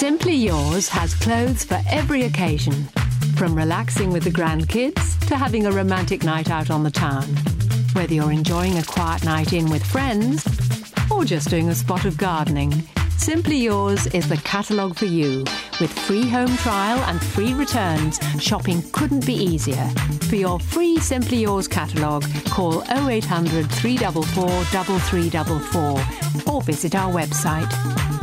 Simply Yours has clothes for every occasion, from relaxing with the grandkids to having a romantic night out on the town. Whether you're enjoying a quiet night in with friends or just doing a spot of gardening, Simply Yours is the catalogue for you. With free home trial and free returns, shopping couldn't be easier. For your free Simply Yours catalogue, call 0800 344 3344 or visit our website.